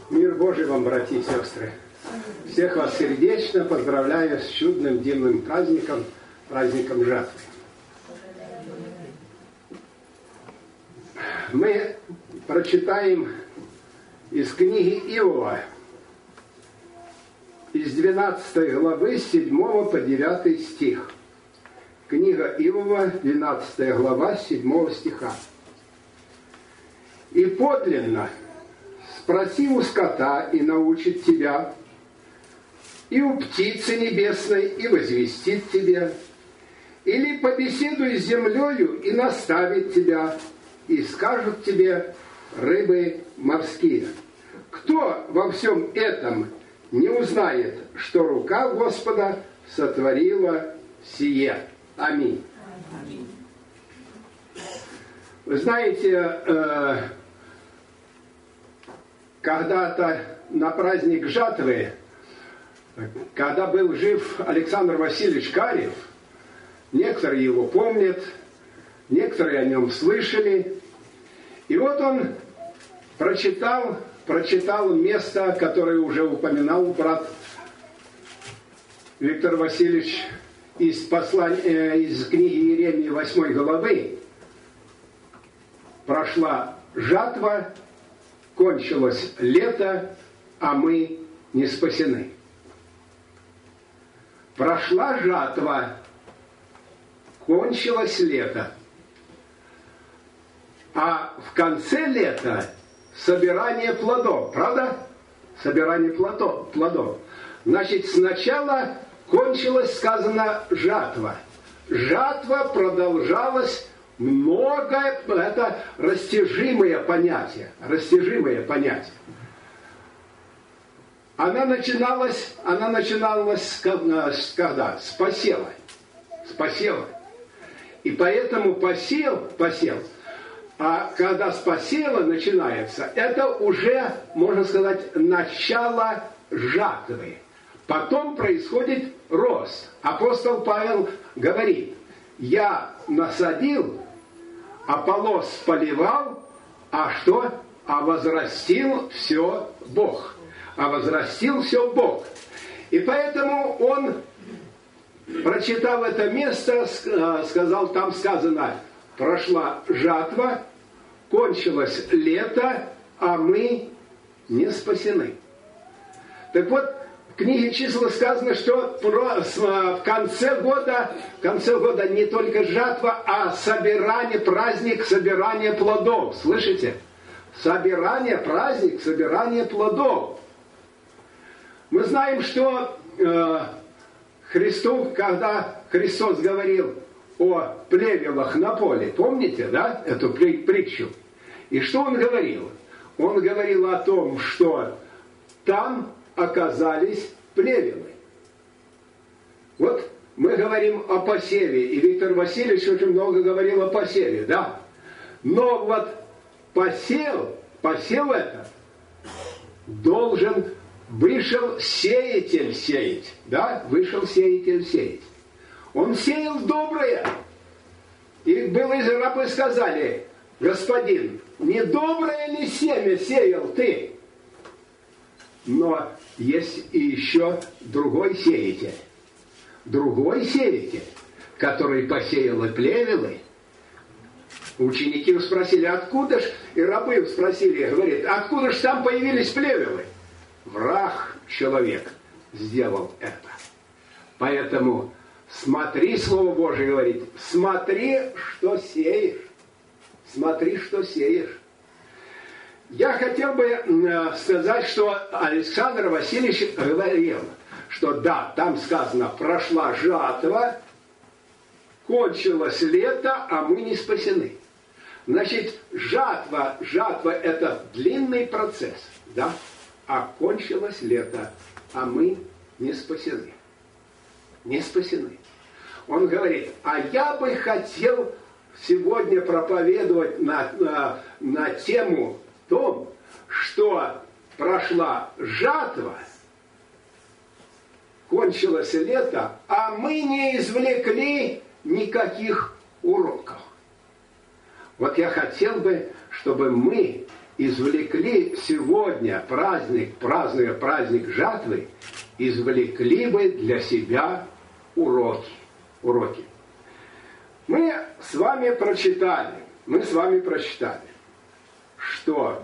Мир Божий вам, братья и сестры! Всех вас сердечно поздравляю с чудным, дивным праздником, праздником жатвы. Мы прочитаем из книги Иова, из 12 главы, 7 по 9 стих. Книга Иова, 12 глава, 7 стиха. «И подлинно спроси у скота, и научит тебя, и у птицы небесной, и возвестит тебя, или побеседуй с землею, и наставит тебя, и скажут тебе рыбы морские. Кто во всем этом не узнает, что рука Господа сотворила сие?» Аминь. Аминь. Вы знаете, когда-то на праздник жатвы, когда был жив Александр Васильевич Карев, некоторые его помнят, некоторые о нем слышали. И вот он прочитал место, которое уже упоминал брат Виктор Васильевич из книги Иеремии 8 главы. Прошла жатва, кончилось лето, а мы не спасены. Прошла жатва, кончилось лето, а в конце лета собирание плодов, правда? Собирание плодов. Значит, сначала кончилась, сказано, жатва. Жатва продолжалась много, это растяжимое понятие. Она начиналась когда? С посева. И поэтому посев, а когда с посева начинается, это уже, можно сказать, начало жатвы. Потом происходит рост. Апостол Павел говорит: я насадил, Аполлос поливал, а что? А возрастил все Бог. И поэтому он, прочитав это место, сказал, там сказано: прошла жатва, кончилось лето, а мы не спасены. Так вот, в книге Числа сказано, что в конце года не только жатва, а праздник собирания плодов. Слышите? Праздник собирания плодов. Мы знаем, что когда Христос говорил о плевелах на поле, помните, да, эту притчу? И что Он говорил? Он говорил о том, что там оказались плевелы. Вот мы говорим о посеве, и Виктор Васильевич очень много говорил о посеве, да. Но вот посев это вышел сеятель сеять, да, Он сеял доброе. И было рабы сказали: господин, не доброе ли семя сеял ты? Но есть и еще другой сеятель, который посеял и плевелы. Ученики спросили, откуда ж, и рабы спросили, говорит, откуда ж там появились плевелы? Враг человек сделал это. Поэтому смотри, Слово Божие говорит, смотри, что сеешь. Я хотел бы сказать, что Александр Васильевич говорил, что да, там сказано, прошла жатва, кончилось лето, а мы не спасены. Значит, жатва это длинный процесс, да, а кончилось лето, а мы не спасены. Он говорит, а я бы хотел сегодня проповедовать на тему том, что прошла жатва, кончилось лето, а мы не извлекли никаких уроков. Вот я хотел бы, чтобы мы извлекли сегодня празднуя праздник жатвы, извлекли бы для себя уроки. Мы с вами прочитали, что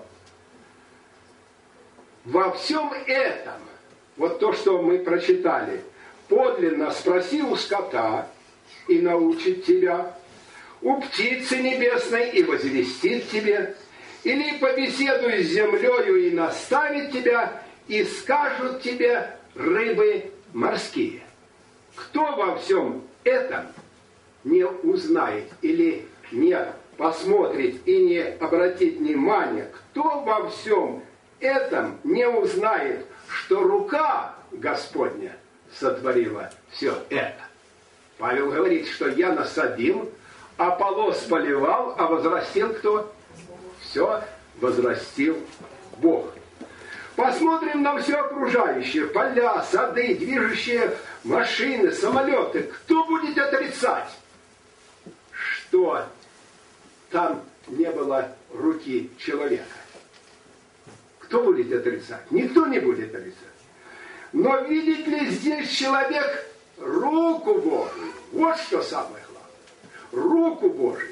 во всем этом, вот то, что мы прочитали, подлинно спроси у скота, и научит тебя, у птицы небесной, и возвестит тебе, или побеседуй с землею, и наставит тебя, и скажут тебе рыбы морские. Кто во всем этом не узнает или не посмотрит и не обратит внимания, кто во всем этом не узнает, что рука Господня сотворила все это? Павел говорит, что я насадил, Аполлос поливал, а возрастил кто? Все возрастил Бог. Посмотрим на все окружающее, поля, сады, движущие машины, самолеты. Кто будет отрицать, что там не было руки человека? Кто будет отрицать? Никто не будет отрицать. Но видит ли здесь человек руку Божию? Вот что самое главное. Руку Божию.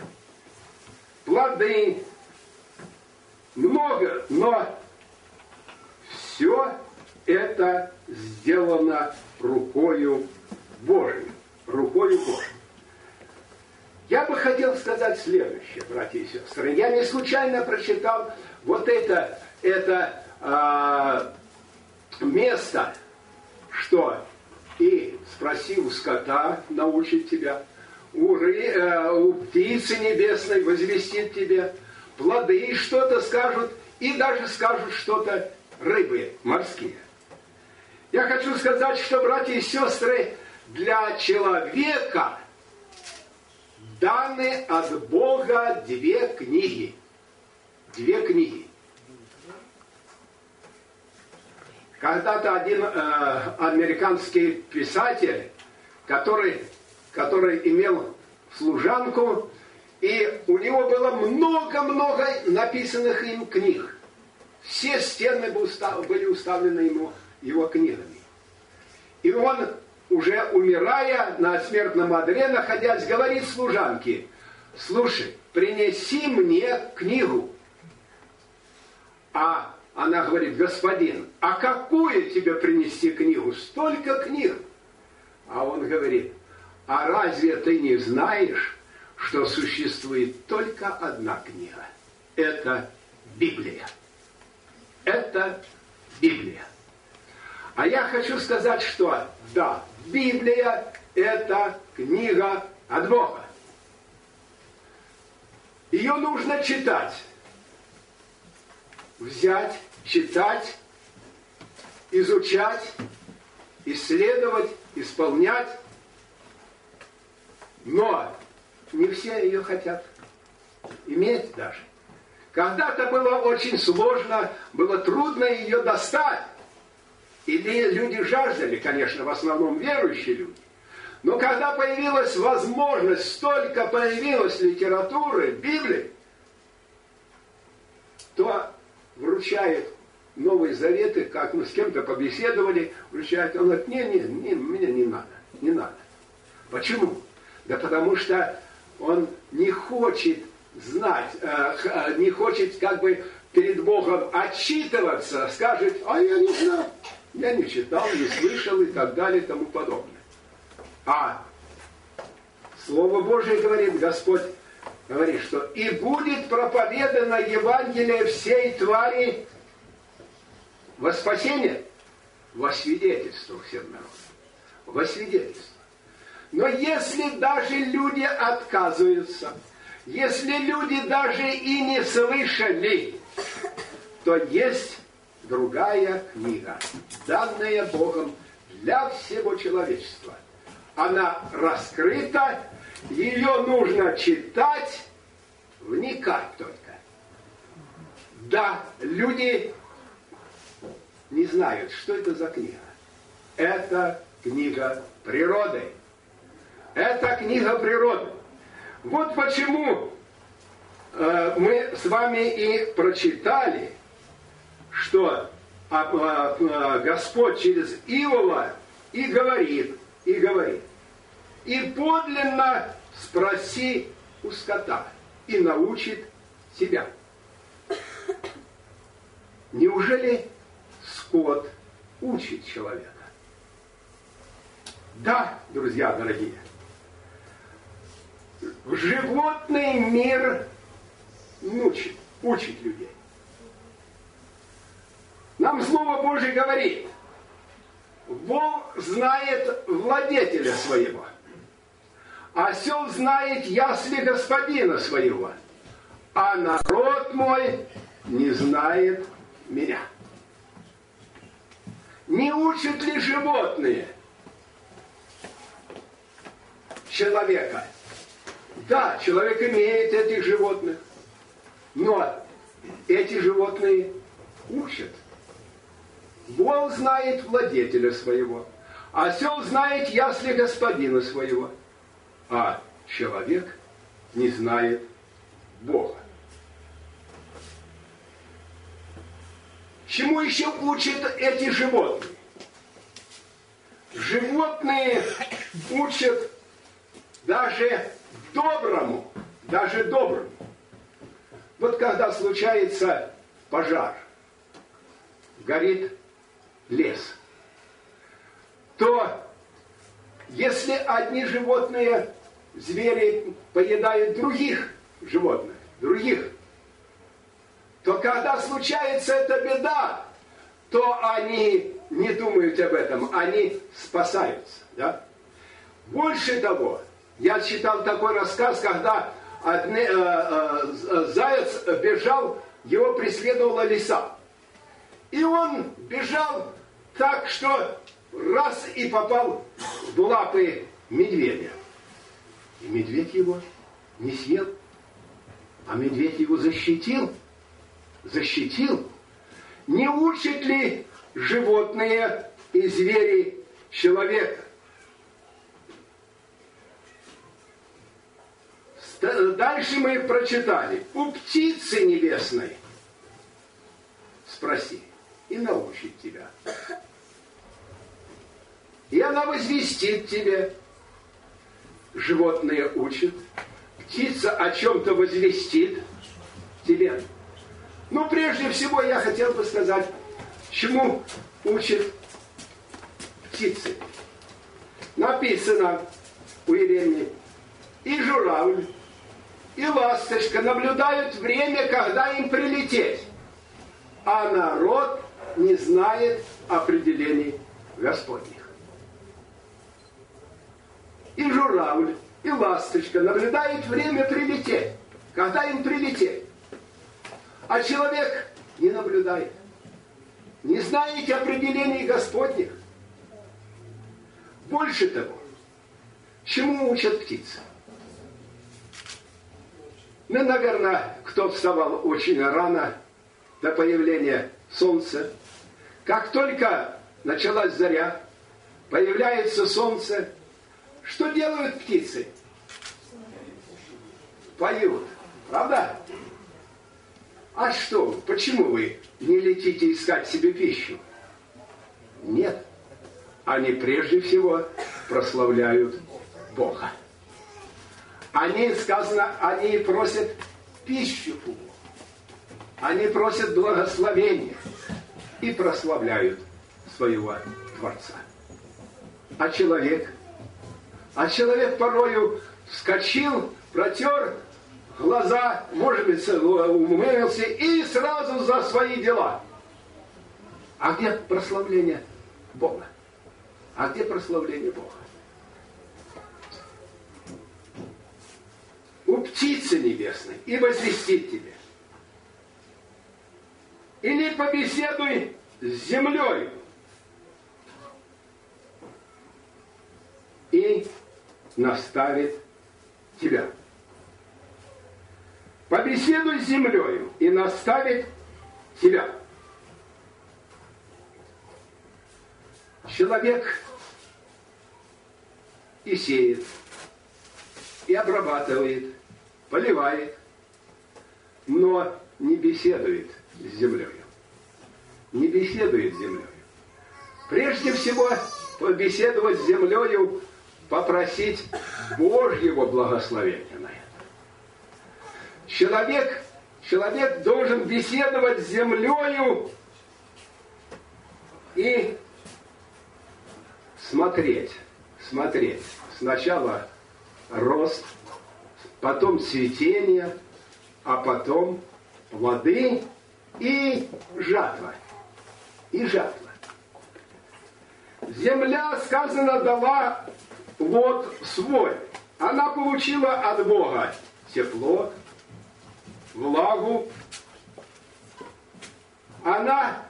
Плоды. Много, но все это сделано рукою Божией. Рукою Божией. Я бы хотел сказать следующее, братья и сестры. Я не случайно прочитал вот это место, что и спроси у скота, научит тебя, у птицы небесной возвестит тебе, плоды что-то скажут, и даже скажут что-то рыбы морские. Я хочу сказать, что, братья и сестры, для человека даны от Бога две книги. Две книги. Когда-то один американский писатель, который имел служанку, и у него было много-много написанных им книг. Все стены были уставлены его книгами. И он, уже умирая на смертном одре, находясь, говорит служанке: слушай, принеси мне книгу. А она говорит: господин, а какую тебе принести книгу? Столько книг. А он говорит: а разве ты не знаешь, что существует только одна книга? Это Библия. Это Библия. А я хочу сказать, что да, Библия – это книга от Бога. Ее нужно читать. Взять, читать, изучать, исследовать, исполнять. Но не все ее хотят иметь даже. Когда-то было очень сложно, было трудно ее достать. Или люди жаждали, конечно, в основном верующие люди. Но когда появилась возможность, столько появилось литературы, Библии, то вручает Новые Заветы, как мы с кем-то побеседовали, вручает, он говорит: мне не надо. Почему? Да потому что он не хочет знать, не хочет как бы перед Богом отчитываться, скажет: а я не знаю, я не читал, не слышал и так далее и тому подобное. А Слово Божие говорит, Господь говорит, что и будет проповедано Евангелие всей твари во спасение, во свидетельство всем народам. Во свидетельство. Но если даже люди отказываются, если люди даже и не слышали, то есть другая книга, данная Богом для всего человечества. Она раскрыта, ее нужно читать, вникать только. Да, люди не знают, что это за книга. Это книга природы. Это книга природы. Вот почему мы с вами и прочитали, что Господь через Иова и говорит, и подлинно спроси у скота, и научит тебя. Неужели скот учит человека? Да, друзья дорогие, животный мир учит людей. Нам Слово Божие говорит: вол знает владетеля своего, осел знает ясли господина своего, а народ мой не знает меня. Не учат ли животные человека? Да, человек имеет этих животных, но эти животные учат. Вол знает владетеля своего, осел знает ясли господина своего, а человек не знает Бога. Чему еще учат эти животные? Животные учат даже доброму. Вот когда случается пожар, горит лес, то если одни животные, звери, поедают других животных, то когда случается эта беда, то они не думают об этом, они спасаются. Да? Больше того, я читал такой рассказ, когда заяц бежал, его преследовала лиса. И он бежал так, что раз и попал в лапы медведя. И медведь его не съел, а медведь его защитил. Не учат ли животные и звери человека? Дальше мы прочитали: у птицы небесной спроси, и научит тебя. И она возвестит тебе. Животные учат, птица о чем-то возвестит тебе. Но прежде всего я хотел бы сказать, чему учат птицы. Написано у Иеремии: и журавль, и ласточка наблюдают время, когда им прилететь, а народ не знает определений Господних. И журавль, и ласточка наблюдают время прилететь, когда им прилететь. А человек не наблюдает. Не знаете определений Господних. Больше того, чему учат птицы? Ну, наверное, кто вставал очень рано до появления солнца, как только началась заря, появляется солнце, что делают птицы? Поют, правда? А что, почему вы не летите искать себе пищу? Нет, они прежде всего прославляют Бога. Они, сказано, они просят пищу у Бога. Они просят благословения и прославляют своего Творца. А человек порою вскочил, протер глаза, может быть, умылся и сразу за свои дела. А где прославление Бога? У птицы небесной и возвестит тебе. Или побеседуй с землей и наставит тебя. Побеседуй с землею и наставит тебя. Человек и сеет, и обрабатывает, поливает, но не беседует с землей. Не беседует с землей. Прежде всего, побеседовать с землею, попросить Божьего благословения на это. Человек должен беседовать с землею и смотреть. Сначала рост, потом цветение, а потом плоды и жатва. Земля, сказано, дала плод свой. Она получила от Бога тепло, влагу. Она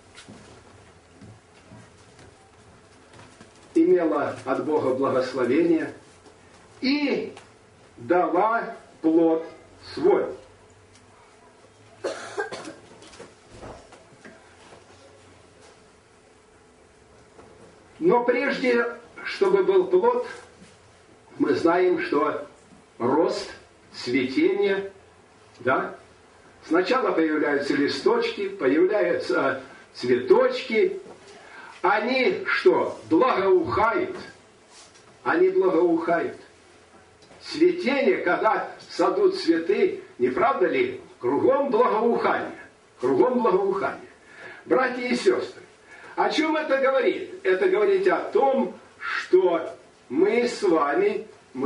имела от Бога благословение и дала плод свой. Но прежде, чтобы был плод, мы знаем, что рост, цветение, да? Сначала появляются листочки, появляются цветочки. Они что? Благоухают. Они благоухают. Цветение, когда садут цветы, не правда ли? Кругом благоухание. Кругом благоухание. Братья и сестры, о чем это говорит? Это говорит о том, что мы с вами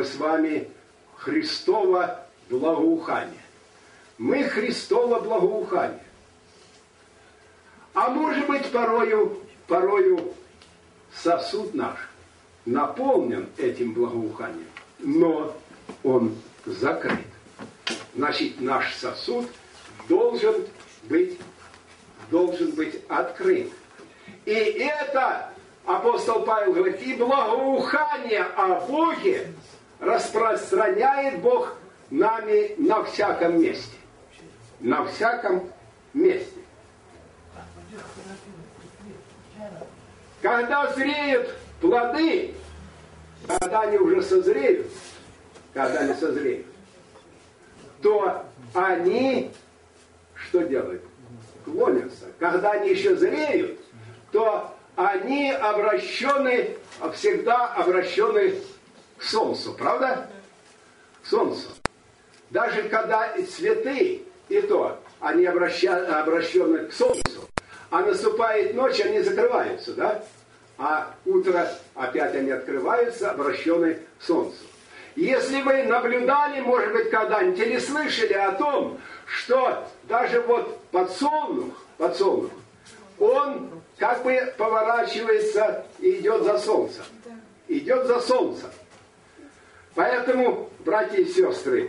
Христово благоухание. Мы Христово благоухание. А может быть, порою сосуд наш наполнен этим благоуханием, но он закрыт. Значит, наш сосуд должен быть открыт. И это, апостол Павел говорит, и благоухание о Боге распространяет Бог нами на всяком месте. На всяком месте. Когда зреют плоды, когда они уже созреют, то они что делают? Клонятся. Когда они еще зреют, то они всегда обращены к солнцу, правда? К солнцу. Даже когда и цветы, и то, они обращены к солнцу, а наступает ночь, они закрываются, да? А утро опять они открываются, обращены к солнцу. Если вы наблюдали, может быть, когда-нибудь или слышали о том, что даже вот подсолнух, он как бы поворачивается и идет за солнцем. Идет за солнцем. Поэтому, братья и сестры,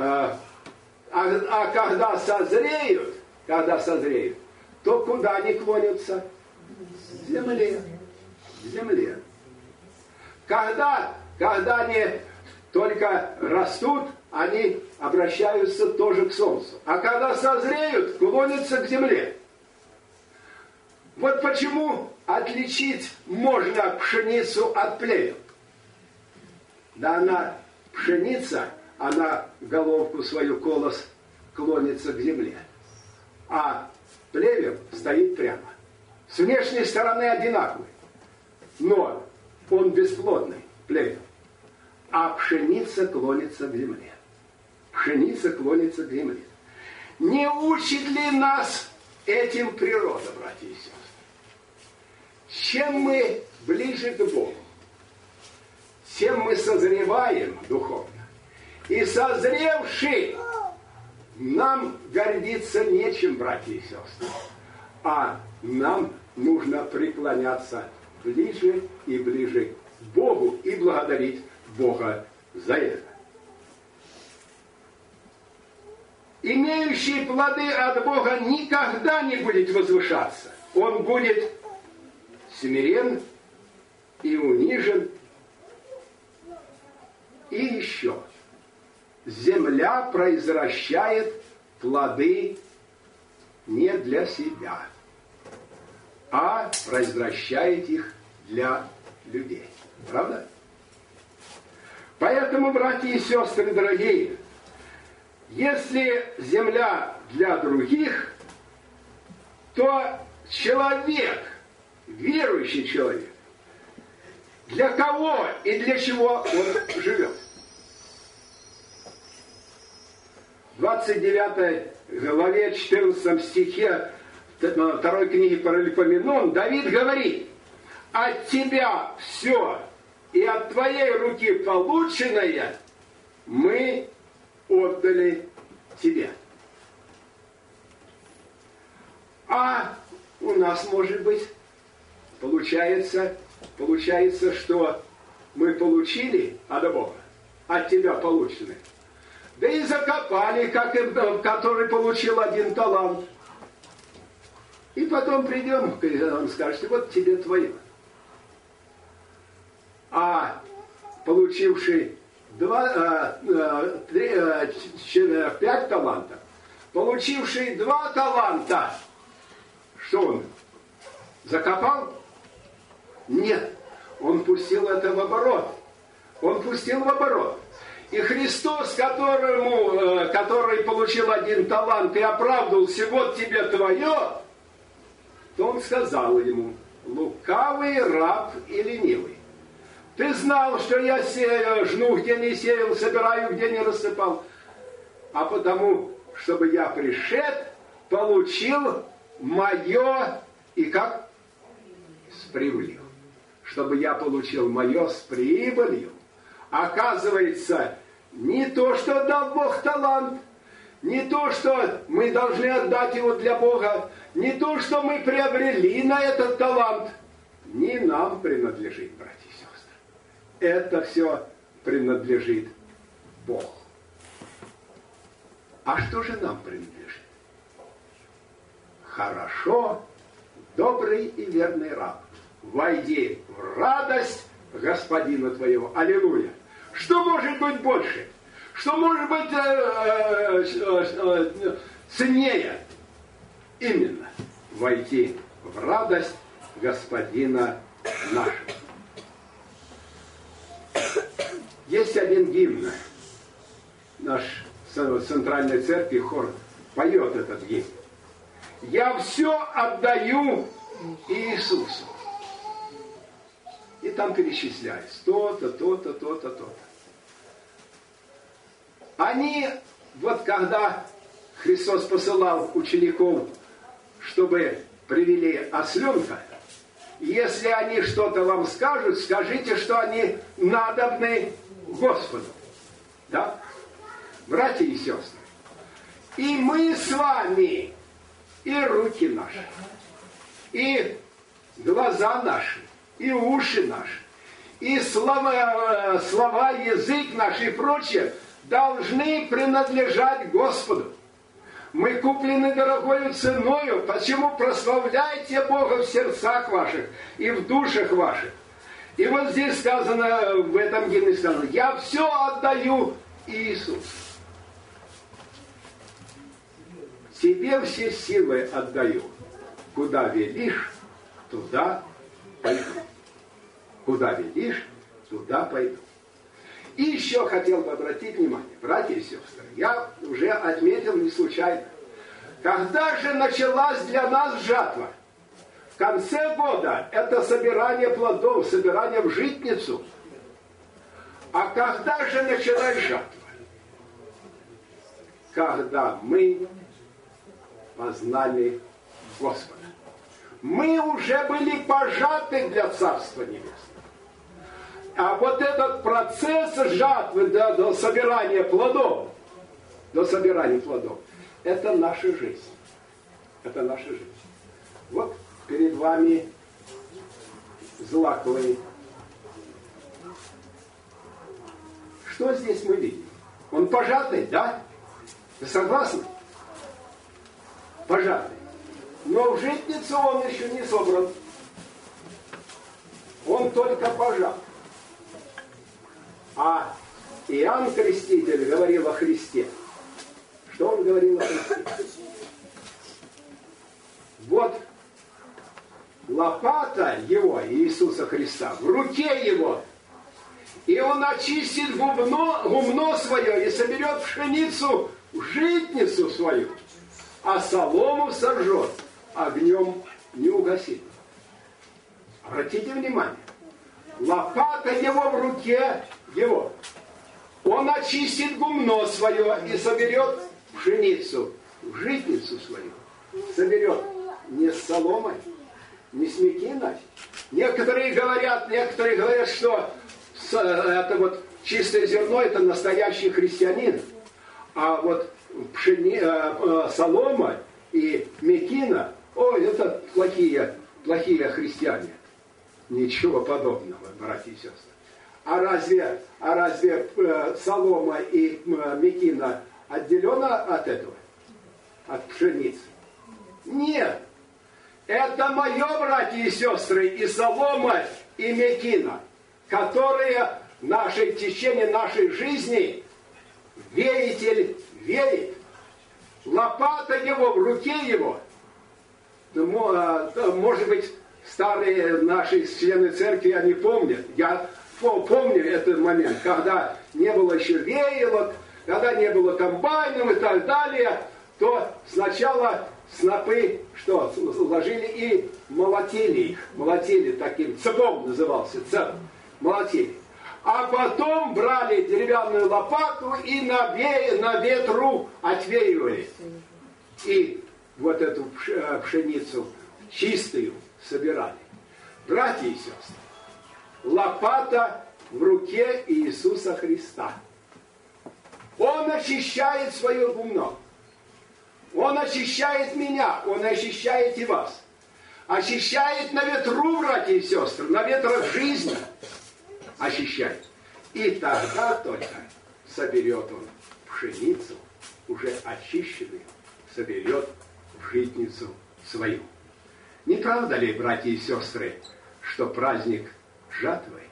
когда созреют, то куда они клонятся? К земле. К земле. Когда они только растут, они обращаются тоже к солнцу. А когда созреют, клонятся к земле. Вот почему отличить можно пшеницу от плевел. Да, пшеница, она головку свою, колос, клонится к земле. А плевел стоит прямо. С внешней стороны одинаковый. Но он бесплодный, плевел. А пшеница клонится к земле. Пшеница клонится к земле. Не учит ли нас этим природа, братья и сестры? Чем мы ближе к Богу, тем мы созреваем духовно. И созревший, нам гордиться нечем, братья и сестры. А нам нужно преклоняться ближе и ближе к Богу и благодарить Бога за это. Имеющий плоды от Бога никогда не будет возвышаться. Он будет смирен и унижен. И еще. Земля произвращает плоды не для себя, а произвращает их для людей. Правда? Поэтому, братья и сестры дорогие, Если земля для других, то человек, верующий человек, для кого и для чего он живет? В 29 главе 14 стихе 2 книги Паралипоменон Давид говорит: от тебя все и от твоей руки полученное мы отдали тебе. А у нас, может быть, получается, что мы получили от Бога, от тебя полученное. Да и закопали, как и который получил один талант. И потом придем, когда он скажет: вот тебе твое. А получивший 5 талантов, получивший 2 таланта, что он? Закопал? Нет. Он пустил это в оборот. Он пустил в оборот. И Христос, который получил 1 талант и оправдывался: вот тебе твое, то он сказал ему: лукавый раб и ленивый. Ты знал, что я жну, где не сеял, собираю, где не рассыпал. А потому, чтобы я пришед, получил мое и как? С прибылью. Чтобы я получил мое с прибылью. Оказывается, не то, что дал Бог талант, не то, что мы должны отдать его для Бога, не то, что мы приобрели на этот талант, не нам принадлежит, братья и сестры. Это все принадлежит Богу. А что же нам принадлежит? Хорошо, добрый и верный раб, войди в радость Господина твоего. Аллилуйя! Что может быть больше? Что может быть ценнее? Именно войти в радость Господина нашего. Есть один гимн. Наш центральной церкви хор поет этот гимн. Я все отдаю Иисусу. И там перечисляется то-то, то-то, то-то, то-то. Они, вот когда Христос посылал учеников, чтобы привели осленка, если они что-то вам скажут, скажите, что они надобны Господу. Да? Братья и сестры. И мы с вами, и руки наши, и глаза наши, и уши наши, и слова, язык наш и прочее должны принадлежать Господу. Мы куплены дорогою ценою, почему прославляйте Бога в сердцах ваших и в душах ваших. И вот здесь сказано, в этом гимне сказано: я все отдаю Иисусу. Тебе все силы отдаю. Куда велишь, туда пойду. Куда велишь, туда пойду. И еще хотел бы обратить внимание, братья и сестры, я уже отметил не случайно. Когда же началась для нас жатва? В конце года это собирание плодов, собирание в житницу. А когда же началась жатва? Когда мы познали Господа. Мы уже были пожаты для Царства Небесного. А вот этот процесс жатвы до собирания плодов, это наша жизнь. Это наша жизнь. Вот перед вами злаковый. Что здесь мы видим? Он пожатый, да? Вы согласны? Пожатый. Но в житницу он еще не собран. Он только пожат. А Иоанн Креститель говорил о Христе. Что он говорил о Христе? Вот лопата его, Иисуса Христа, в руке его. И он очистит гумно свое и соберет пшеницу в житницу свою, а солому сожжет, огнем не угасит. Обратите внимание, лопата его в руке его. Он очистит гумно свое и соберет пшеницу, в житницу свою. Соберет не с соломой, не с мекиной. Некоторые говорят, что это вот чистое зерно, это настоящий христианин. А вот солома и мекина, это плохие христиане. Ничего подобного, братья и сестры. А разве солома и мекина отделена от этого? От пшеницы? Нет. Это мое, братья и сестры, и солома, и мекина, которые в течение нашей жизни веритель верит. Лопата его в руке его. Может быть, старые наши члены церкви, они помнят. Я помню этот момент, когда не было еще веялок, когда не было комбайнов и так далее, то сначала снопы ложили и молотили их. Молотили таким, цепом назывался, цеп. Молотили. А потом брали деревянную лопату и на ветру отвеивали. И вот эту пшеницу чистую собирали. Братья и сестры, лопата в руке Иисуса Христа. Он очищает свое гумно. Он очищает меня, Он очищает и вас. Очищает на ветру, братья и сестры, на ветрах жизни. Очищает. И тогда только соберет Он пшеницу, уже очищенную, соберет в житницу свою. Не правда ли, братья и сестры, что праздник жатвы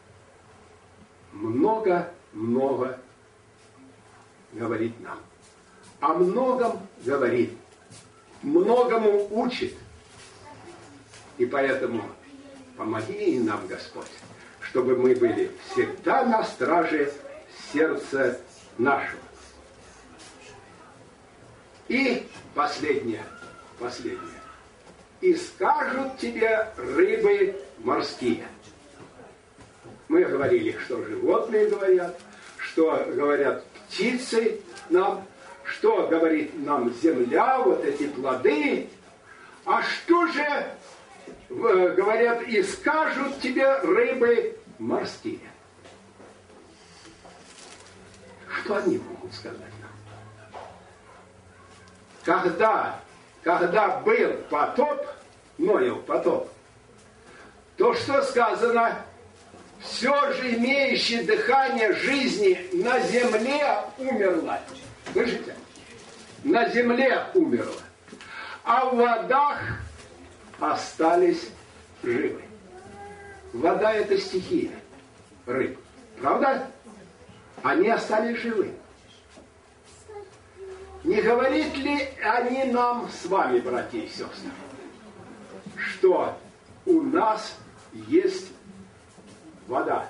много говорит нам? О многом говорит, многому учит. И поэтому помоги нам, Господь, чтобы мы были всегда на страже сердца нашего. И последнее. И скажут тебе рыбы морские. Мы говорили, что животные говорят, что говорят птицы нам, что говорит нам земля, вот эти плоды. А что же говорят, и скажут тебе рыбы морские? Что они могут сказать нам? Когда был потоп, Ноев потоп, то что сказано? Все же имеющее дыхание жизни на земле умерло. Слышите? На земле умерло. А в водах остались живы. Вода — это стихия рыб. Правда? Они остались живы. Не говорит ли они нам с вами, братья и сестры, что у нас есть вода,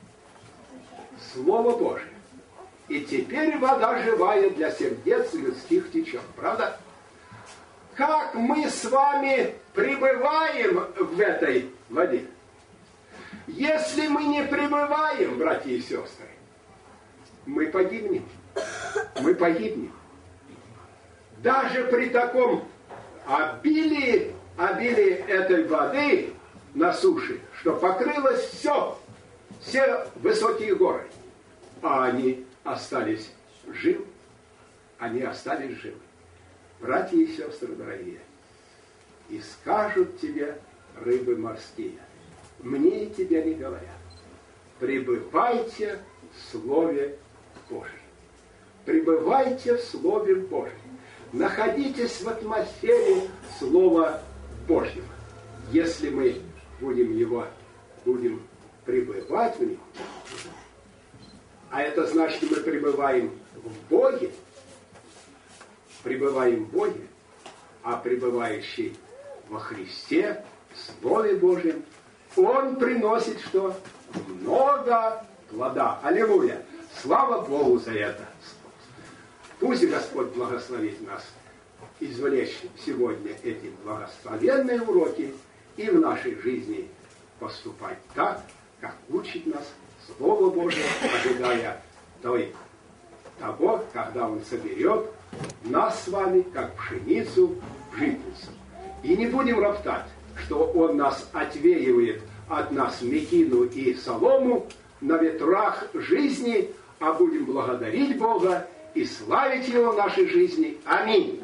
Слово Божие, и теперь вода живая для сердец людских течет, правда? Как мы с вами пребываем в этой воде? Если мы не пребываем, братья и сестры, мы погибнем. Мы погибнем. Даже при таком обилии этой воды на суше, что покрылось все высокие горы, а они остались живы. Они остались живы. Братья и сестры дорогие, и скажут тебе рыбы морские, мне и тебе не говорят, пребывайте в Слове Божьем. Пребывайте в Слове Божьем. Находитесь в атмосфере Слова Божьего. Если мы будем пребывать в нем, а это значит, что мы пребываем в Боге, а пребывающий во Христе, в Слове Божьем, он приносит что? Много плода. Аллилуйя! Слава Богу за это! Пусть Господь благословит нас извлечь сегодня эти благословенные уроки и в нашей жизни поступать так, как учит нас Слово Божие, ожидая того, когда Он соберет нас с вами, как пшеницу, в житницу. И не будем роптать, что Он нас отвеивает от нас мекину и солому на ветрах жизни, а будем благодарить Бога и славить Его в нашей жизни. Аминь.